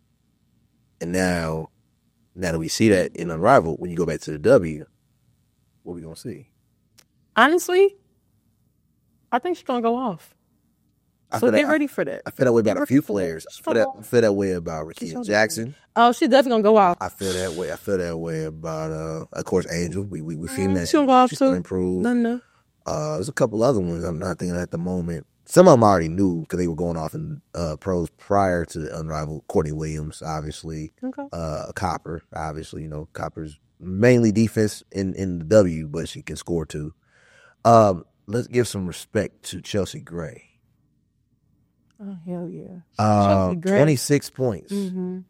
And now that we see that in Unrivaled, when you go back to the W, what are we going to see? Honestly, I think she's going to go off. So get ready for that. I feel that way about a few players. I feel that way about Rakia Jackson. Oh, she's definitely going to go off. I feel that way about, of course, Angel. We've seen that. She's going to go off too. Improve. No. There's a couple other ones I'm not thinking at the moment. Some of them I already knew because they were going off in pros prior to the Unrivaled. Courtney Williams, obviously. Okay. Copper, obviously. Copper's mainly defense in the W, but she can score too. Let's give some respect to Chelsea Gray. Oh, hell yeah. 26 points. Mm-hmm.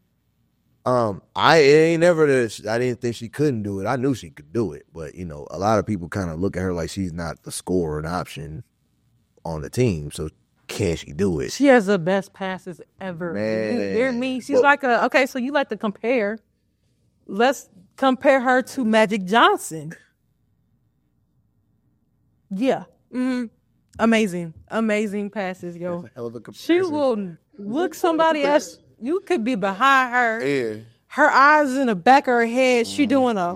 I didn't think she couldn't do it. I knew she could do it, but a lot of people kind of look at her like she's not the scorer and option on the team. So can she do it? She has the best passes ever. Man. You hear me? She's Well- like okay, so you like to compare. Let's compare her to Magic Johnson. Yeah. Amazing. Amazing passes, yo. Hell of a She comparison. will look somebody else. You could be behind her. Yeah. Her eyes in the back of her head. She doing a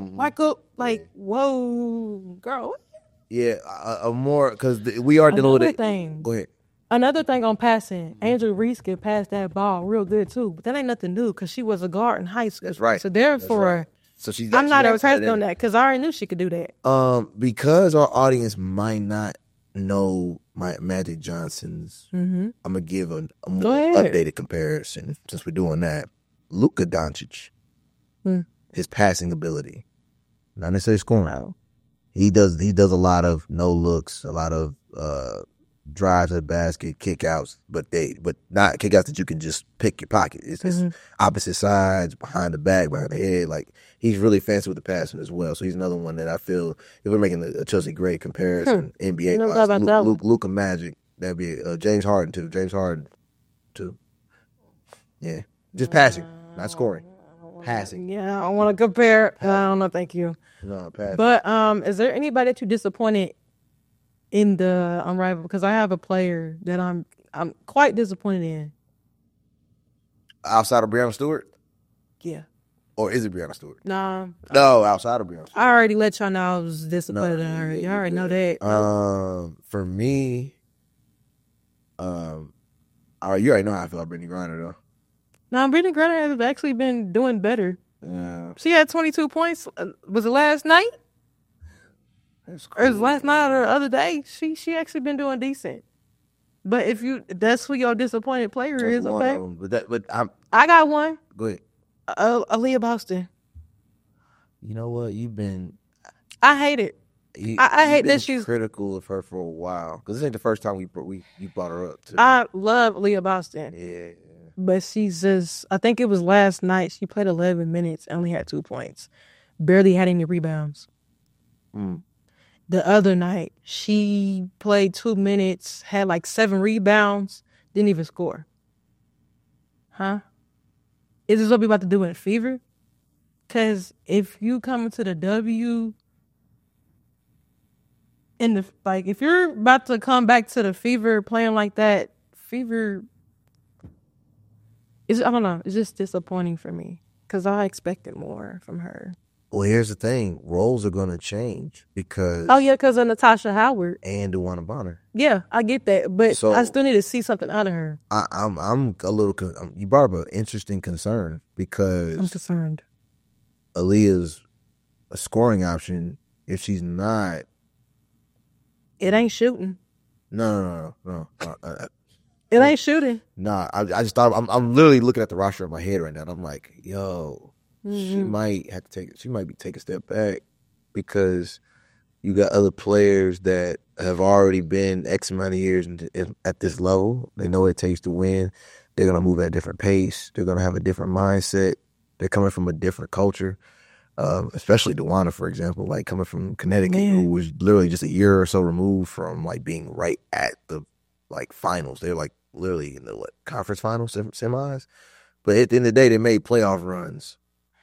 whoa, girl. Yeah, a more because we are dealing with Another it. thing. Go ahead. Another thing on passing, Angel Reese can pass that ball real good too. But that ain't nothing new because she was a guard in high school. That's right. So therefore, That's right. So she's. I'm not she impressed got on that because I already knew she could do that. Because our audience might not know my Magic Johnson's. I'm gonna give a more Go ahead. updated comparison since we're doing that. Luka Doncic, his passing ability, not necessarily scoring. He does a lot of no looks, a lot of drives at the basket, kickouts, but not kickouts that you can just pick your pocket. It's just opposite sides, behind the back, behind the head. Like he's really fancy with the passing as well. So he's another one that I feel if we're making a Chelsea Gray comparison, NBA, No doubt about that one. Luka Magic, that'd be James Harden too. James Harden too. Yeah, just passing, not scoring, passing. Yeah, I don't want to compare. I don't know. Thank you. No, passing. But is there anybody that you disappointed in the Unrivaled? Because I have a player that I'm quite disappointed in. Outside of Breanna Stewart, Yeah. or is it Breanna Stewart? Nah. No, outside of Breanna Stewart. I already let y'all know I was disappointed in her. Y'all already know that. For me, you already know how I feel about Brittany Griner though. Now, Brittany Griner has actually been doing better. Yeah, She had 22 points. Was it last night? that's Or it was last night or the other day? She actually been doing decent. But if that's who your disappointed player is, One okay? of them. But I'm I got one. go ahead. Aaliyah Boston. You know what? You've been. I hate it. I hate that she's critical of her for a while because this ain't the first time you brought her up. I love Aaliyah Boston. Yeah. But she's just, I think it was last night. She played 11 minutes, only had 2 points. Barely had any rebounds. The other night, she played 2 minutes, had like 7 rebounds, didn't even score. Huh? Is this what we about to do in Fever? Because if you come into the W, if you're about to come back to the Fever playing like that, Fever, I don't know, it's just disappointing for me because I expected more from her. Well, here's the thing: roles are going to change because Oh yeah, because of Natasha Howard. and DeWanna Bonner. Yeah, I get that, but So- I still need to see something out of her. I'm a little. You brought up an interesting concern because I'm concerned. Aaliyah's a scoring option. If she's not, It ain't shooting. no. It ain't shooting. Nah, I just thought I'm literally looking at the roster in my head right now. And I'm like, yo, she might have to take a step back because you got other players that have already been X amount of years at this level. They know what it takes to win. They're gonna move at a different pace. They're gonna have a different mindset. They're coming from a different culture. Especially DeWanna, for example, like coming from Connecticut, who was literally just a year or so removed from like being right at the like finals. They're like literally in the conference finals, semis. But at the end of the day, they made playoff runs.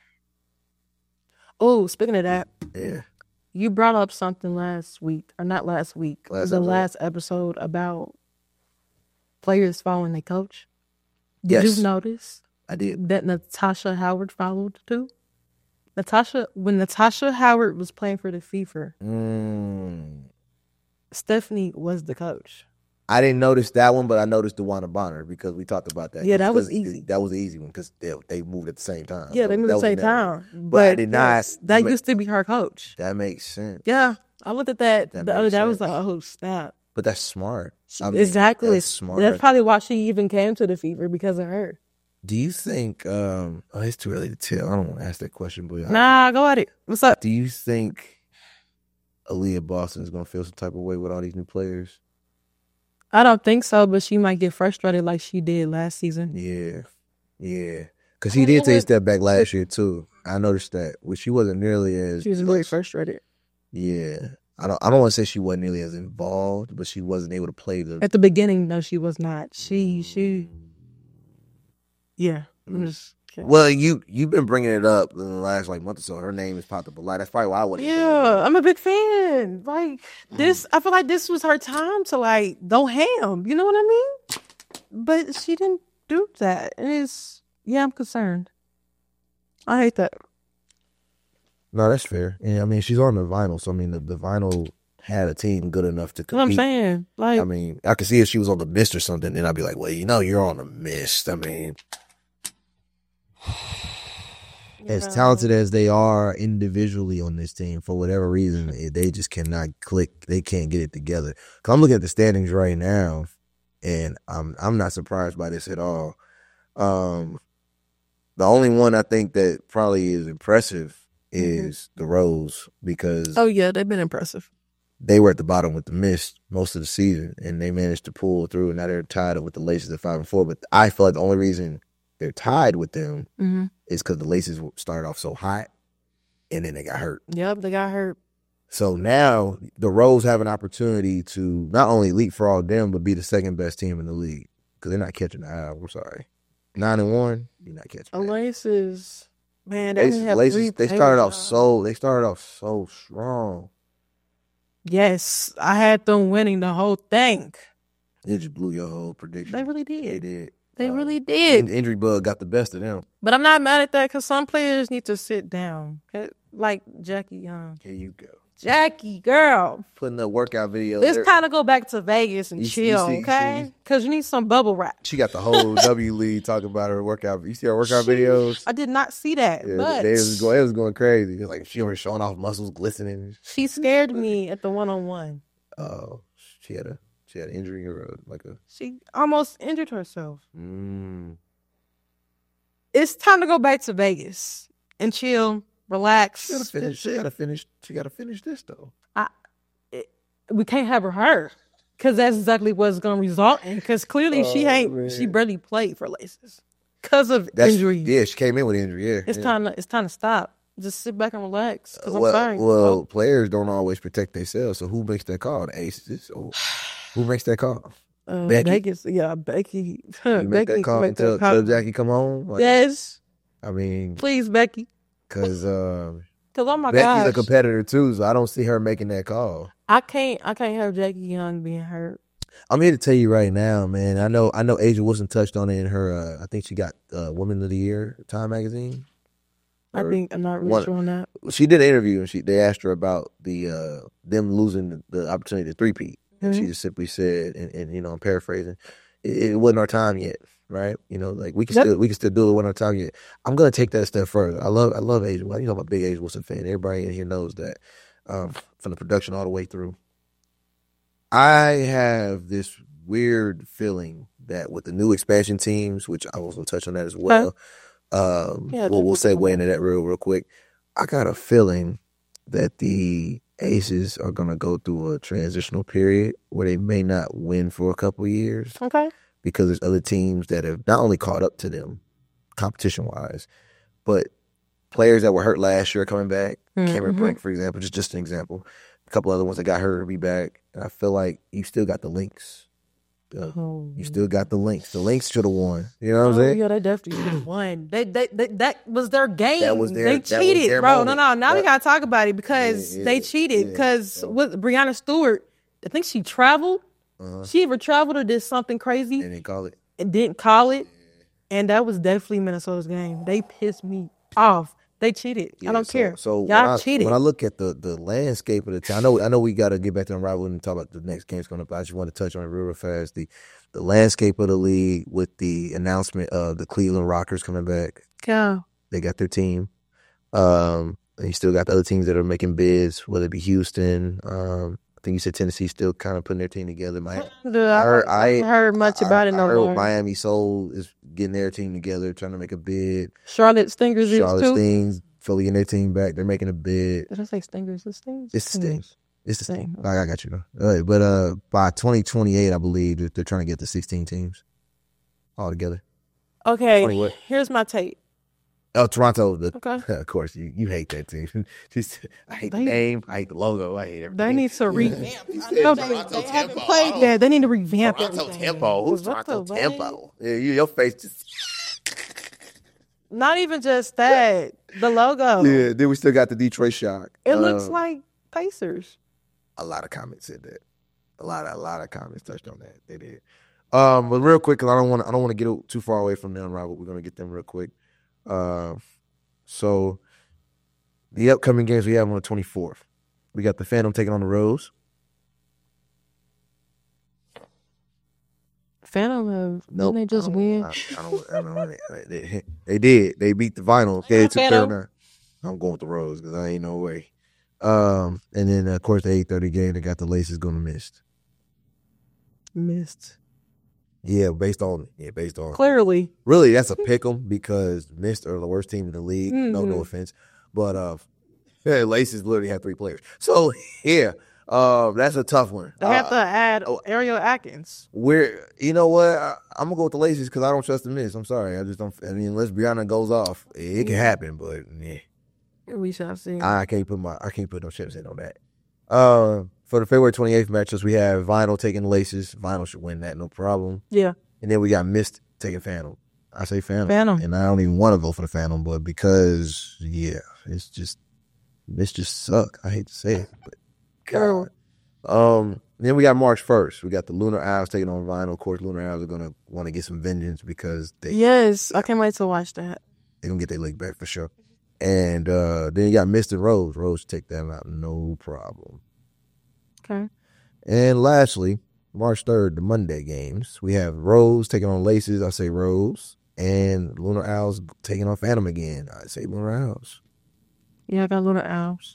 Oh, speaking of that, Yeah. you brought up something last week, or not last week, last episode about players following their coach. Did Yes. you notice I did. that Natasha Howard followed too? When Natasha Howard was playing for the Fever, Stephanie was the coach. I didn't notice that one, but I noticed DeWanna Bonner because we talked about that. Yeah, that was Because easy. That was the easy one because they moved at the same time. Yeah, they moved at the same time. But I did not. that used to be her coach. That makes sense. Yeah, I looked at that That the other makes day. I was sense. like, oh, snap. But that's smart. Exactly. That's smart. That's probably why she even came to the Fever, because of her. Do you think? It's too early to tell. I don't want to ask that question, but Nah, go at it. What's up? do you think Aaliyah Boston is going to feel some type of way with all these new players? I don't think so, but she might get frustrated like she did last season. Yeah. Because he did take a step back last year too. I noticed that. Well, she wasn't nearly as. She was really frustrated. Yeah. I don't want to say she wasn't nearly as involved, but she wasn't able to play the. At the beginning, no, she was not. She. Yeah, I'm just kidding. Well, you've been bringing it up in the last month or so. Her name has popped up a lot. That's probably why I wouldn't. Yeah, I'm a big fan. Like this, I feel like this was her time to go ham. You know what I mean? But she didn't do that. And I'm concerned. I hate that. No, that's fair. And I mean, she's on the vinyl, so I mean, the vinyl had a team good enough to compete. What I'm saying, I mean, I could see if she was on the Mist or something, then I'd be like, well, you're on the Mist. I mean, as talented as they are individually on this team, for whatever reason, they just cannot click. They can't get it together. Cause I'm looking at the standings right now, and I'm not surprised by this at all. The only one I think that probably is impressive is the Rose, because oh yeah, they've been impressive. They were at the bottom with the Mist most of the season, and they managed to pull through. And now they're tied with the Laces at 5-4. But I feel like the only reason they're tied with them is because the Laces started off so hot, and then they got hurt. Yep, they got hurt. So now the Rose have an opportunity to not only leapfrog them, but be the second best team in the league, because they're not catching the eye. I'm sorry, 9-1, you're not catching. The Laces. Man, Laces, they started off so strong. Yes, I had them winning the whole thing. It just blew your whole prediction. They really did. They did. They really did. Injury bug got the best of them. But I'm not mad at that, because some players need to sit down. Like Jackie Young. Here you go. Jackie, girl. Putting up workout videos. It's time to go back to Vegas and chill, okay? Because you need some bubble wrap. She got the whole W League talking about her workout. You see her workout videos? I did not see that. Yeah, but it was going crazy. It was like she was showing off muscles glistening. She scared me at the 1-on-1. Oh, she had an injury or She almost injured herself. It's time to go back to Vegas and chill, relax. She gotta finish this though. We can't have her hurt, because that's exactly what's gonna result in. Because clearly she barely played for Laces because of injury. Yeah, she came in with injury. Yeah, it's time to stop. Just sit back and relax. Because I'm sorry. Well, players don't always protect themselves. So who makes that call? The Aces. Or who makes that call? Becky. Vegas, yeah, Becky. You make that call until Jackie come home. Yes. I mean, please, Becky. Because oh my Becky's gosh, a competitor too, so I don't see her making that call. I can't have Jackie Young being hurt. I'm here to tell you right now, man. I know Asia Wilson touched on it in her. I think she got Woman of the Year Time magazine. I'm not really sure on that. She did an interview, and they asked her about the them losing the opportunity to three-peat. And she just simply said, and I'm paraphrasing, it wasn't our time yet, right? We can still do it. It wasn't our time yet. I'm gonna take that a step further. I love Asia. Well, I'm a big Asia Wilson fan. Everybody in here knows that, from the production all the way through. I have this weird feeling that with the new expansion teams, which I was gonna touch on that as well. We'll segue into that real quick. I got a feeling that the Aces are going to go through a transitional period where they may not win for a couple of years. Okay. Because there's other teams that have not only caught up to them competition-wise, but players that were hurt last year are coming back. Cameron Brink, for example, just an example. A couple other ones that got hurt will be back. And I feel like you still got the Lynx. You still got the Lynx. The Lynx should have won. You know what I'm saying? Yeah, they definitely should have won. That was their game. They cheated, was their bro. moment. No. Now we gotta talk about it, because they cheated. Because with Brianna Stewart, I think she traveled. She either traveled or did something crazy and didn't call it. And didn't call it. And that was definitely Minnesota's game. They pissed me off. They cheated. I don't care. So y'all cheated. When I look at the landscape of the town, I know we got to get back to unraveling and talk about the next game's coming up. I just want to touch on it real fast. The landscape of the league with the announcement of the Cleveland Rockers coming back. Yeah. They got their team. And you still got the other teams that are making bids, whether it be Houston. I think you said Tennessee still kind of putting their team together. I haven't heard much about it. I heard Miami Soul is getting their team together, trying to make a bid. Charlotte Stingers Stings, fully getting their team back. They're making a bid. Did I say Stingers? The Stings? It's the Stings. It's the Stings. I got you. All right, but by 2028, I believe they're trying to get to 16 teams all together. Okay, here's my take. Oh, Toronto. Okay. Of course, you hate that team. I hate the They- name. I hate the logo. I hate everything. They need to revamp. You I said know Toronto they haven't Tempo. played yet. They need to revamp Toronto everything. Tempo. Who's What Toronto the Tempo? Yeah, your face just. Not even just that. The logo. Yeah. Then we still got the Detroit Shock. It looks like Pacers. A lot of comments said that. A lot of comments touched on that. They did. But real quick, because I don't want to get too far away from them, Robert. We're gonna get them real quick. So the upcoming games we have on the 24th, we got the Phantom taking on the Rose. Phantom, Nope. didn't they just win? I don't know. They did. They beat the Vinyl. Okay, it took Phantom. 39. I'm going with the Rose because I ain't no way. And then of course the 8:30 game, they got the Laces going to Mist. Missed. Yeah, based on Clearly. really that's a pick 'em because Mist are the worst team in the league. No offense, but Laces literally have 3 players. So yeah, that's a tough one. They have to add Ariel Atkins. You know what? I'm gonna go with the Laces because I don't trust the Mist. I'm sorry, I just don't. I mean, unless Brianna goes off, it can happen, but yeah. We shall see. I can't put no chips in on that. For the February 28th matchups, we have Vinyl taking Laces. Vinyl should win that, no problem. Yeah. And then we got Mist taking Phantom. I say Phantom. Phantom. And I don't even want to go for the Phantom, but because it's just Mist just suck. I hate to say it, but Girl. then we got March 1st. We got the Lunar Owls taking on Vinyl. Of course, Lunar Owls are gonna want to get some vengeance because Yes, I can't wait to watch that. they're gonna get their leg back for sure. And then you got Mist and Rose. Rose take them out, no problem. Okay. And lastly, March 3rd, the Monday games. We have Rose taking on Laces. I say Rose. And Lunar Owls taking on Phantom again. I say Lunar Owls. Yeah, I got Lunar Owls.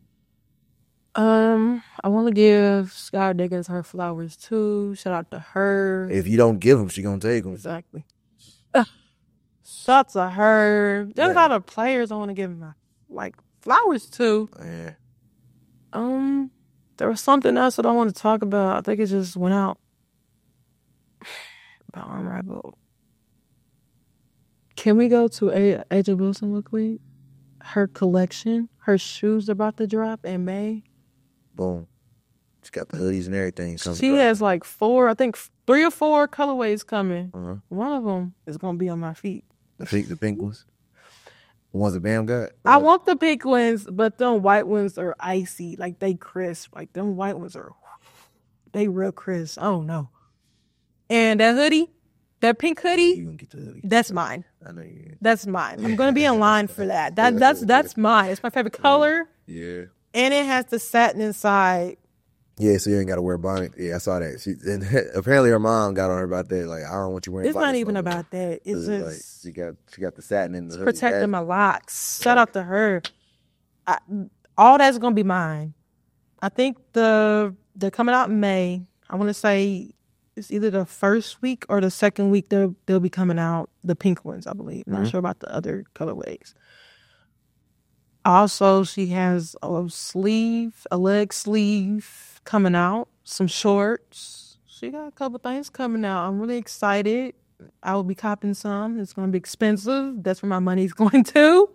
I want to give Sky Diggins her flowers too. Shout out to her. If you don't give them, she gonna take them. Exactly. Shout out to her. There's Yeah. a lot of players I want to give my flowers to. Yeah. There was something else that I want to talk about. I think it just went out. About Unrivaled. Can we go to AJ Wilson real quick? Her collection, her shoes are about to drop in May. Boom. She got the hoodies and everything. She has 4, I think 3 or 4 colorways coming. Uh-huh. One of them is going to be on my feet. The pink ones. The ones that Bam got. I want the pink ones, but them white ones are icy. Like, they crisp. Like, them white ones they real crisp. I don't know. And that hoodie, that pink hoodie, You gonna get the hoodie. that's mine. I know you. That's mine. I'm going to be in line for that. That's mine. It's my favorite color. Yeah. And it has the satin inside. Yeah, so you ain't got to wear a bonnet. Yeah, I saw that. And apparently her mom got on her about that. Like, I don't want you wearing. It's not even about that. It's just she got the satin in the hoodie. protecting my locks. Shout out to her. All that's gonna be mine. I think they're coming out in May. I want to say it's either the first week or the second week. They'll be coming out. The pink ones, I believe. Not sure about the other colorways. Also, she has a leg sleeve coming out. Some shorts. She got a couple things coming out. I'm really excited. I will be copping some. It's going to be expensive. That's where my money's going to.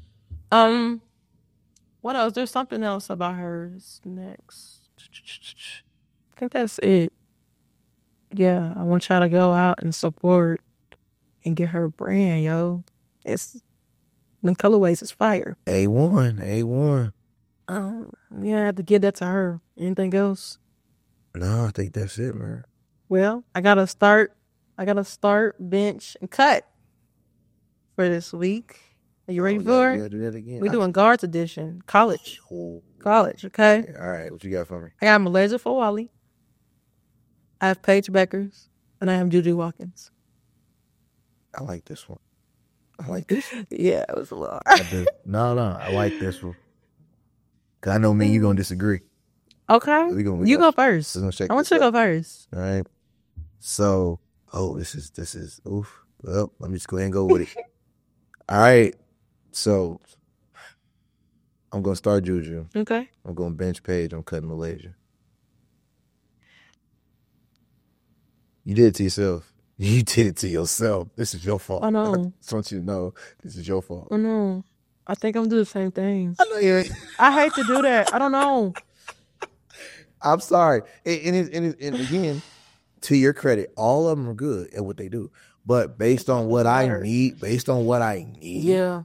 What else? There's something else about hers next. I think that's it. Yeah, I want y'all to go out and support and get her brand, yo. It's the colorways is fire. A1. Yeah, I have to give that to her. Anything else? No, I think that's it, man. Well, I gotta start, bench, and cut for this week. Are you ready for Yeah, it? do that again. We're doing guards edition. College, Oh, okay? all right, what you got for me? I got Malaysia Fawali. I have Paige Beckers. And I have Juju Watkins. I like this one. I like this. Yeah, it was a lot. I do. No, I like this one. Cause I know me and you gonna disagree. Okay. You go first. We're gonna check I want you to go first. All right. So, this is oof. Well, let me just go ahead and go with it. All right. So, I'm gonna start Juju. Okay. I'm going bench Paige. I'm cutting Malaysia. You did it to yourself. You did it to yourself. This is your fault. I know. I just want you to know this is your fault. I know. I think I'm doing the same thing. I know you ain't. I hate to do that. I don't know. I'm sorry. And again, to your credit, all of them are good at what they do. But based on what I need, Yeah.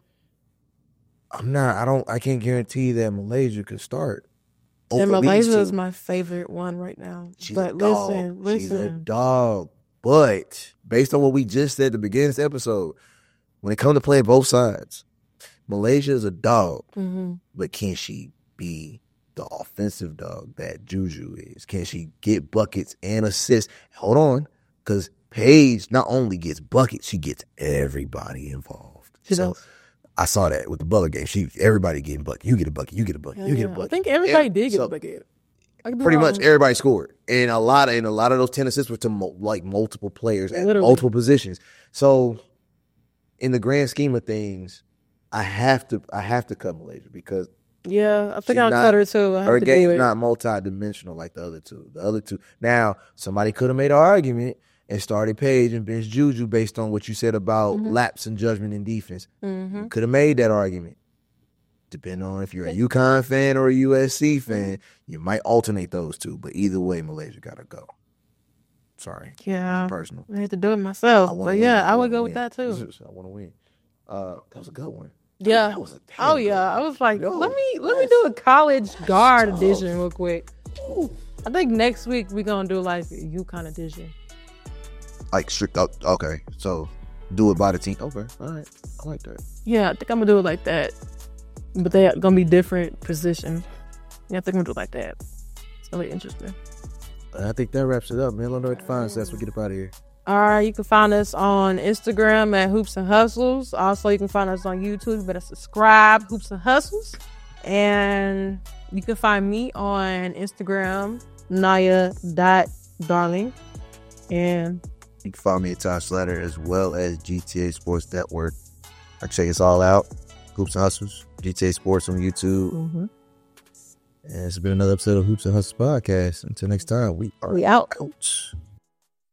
I can't guarantee that Malaysia could start. And over these Malaysia is two. my favorite one right now. She's But a dog. She's a listen. dog. But based on what we just said at the beginning of this episode, when it comes to playing both sides, Malaysia is a dog. Mm-hmm. But can she be the offensive dog that Juju is? Can she get buckets and assists? Hold on, because Paige not only gets buckets, she gets everybody involved. She does. I saw that with the Butler game. Everybody getting bucket. You get a bucket. You get a bucket. You get a bucket. I think everybody did get a bucket. Pretty much everybody scored, and a lot of those 10 assists were to multiple players at multiple positions. So, in the grand scheme of things, I have to cut Malaysia because I think I'll cut her too. her game's not multi-dimensional like the other two. The other two. Now, somebody could have made an argument and started Paige and bench Juju based on what you said about lapse in judgment in defense. Mm-hmm. Could have made that argument. Depending on if you're a UConn fan or a USC fan, you might alternate those two. But either way, Malaysia got to go. Sorry. Yeah. Personal. I had to do it myself. But yeah, I would go with that too. I want to win. That was a good one. Yeah. That was a Oh yeah. I was like, let me do a college guard edition real quick. I think next week we're gonna do like a UConn edition. Like strict up. Okay, so do it by the team. Okay, all right, I like that. Yeah, I think I'm gonna do it like that. But they're gonna be different positions. Yeah, I think I'm gonna do it like that. It's gonna be interesting. I think that wraps it up, man. Let me know what to find us as we get up out of here. All right, you can find us on Instagram at Hoops and Hustles. Also, you can find us on YouTube. You better subscribe, Hoops and Hustles. And you can find me on Instagram, Naya.Darling. And You can follow me at Todd Slatter as well as GTA Sports Network. I check us all out. Hoops and Hustles, GTA Sports on YouTube. mm-hmm. And it's been another episode of Hoops and Hustles Podcast. Until next time, we are We out. out.